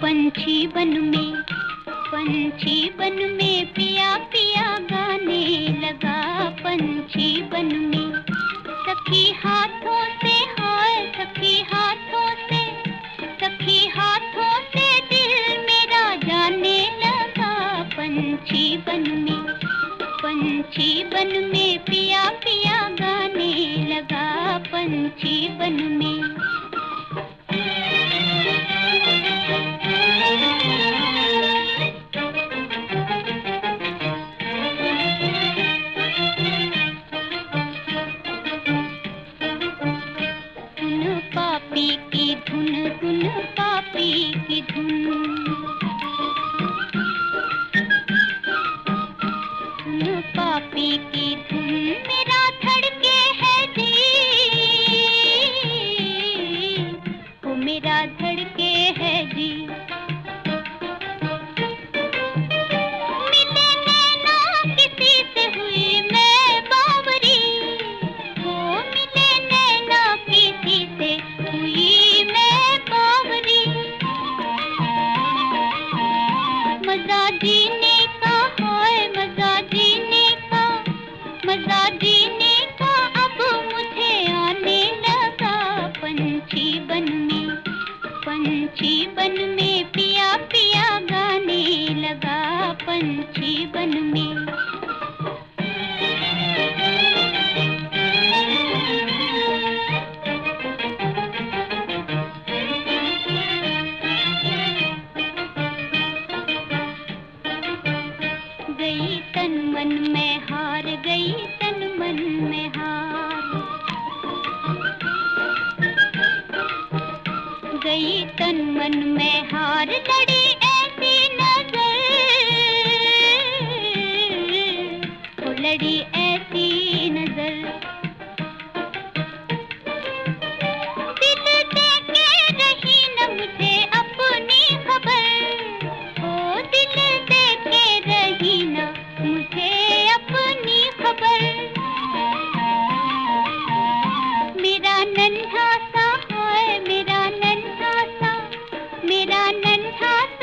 पंछी बन में पिया पिया गाने लगा। पंछी बन में सखी हाथों से, हाय सखी हाथों से, सखी हाथों से दिल मेरा जाने लगा। पंछी बन में पिया पिया गाने लगा। पंछी बन में पापी की धुन, धुन पापी की धुन, धुन पापी की धुन मेरा धड़के है जी, वो मेरा धड़के है जी। मिले नैना किसी से हुई मैं बावरी, वो मिले नैना किसी से हुई मैं बावरी। मजा जीने का, हाय मजा जीने का, मजा जीने का अब मुझे आने लगा। पंछी बन में पिया पिया गाने लगा। पंछी बन में गई तन मन में हार, गई तन मन में हार, गई तन मन में हार। लड़ी ऐसी नजर, वो लड़ी ऐसी नजर। दिल दे के रही न मुझे अपनी खबर, ओ दिल दे के रही न मुझे अपनी खबर। मेरा नन्हा सा, हाय मेरा नन्हा सा, मेरा नन्हा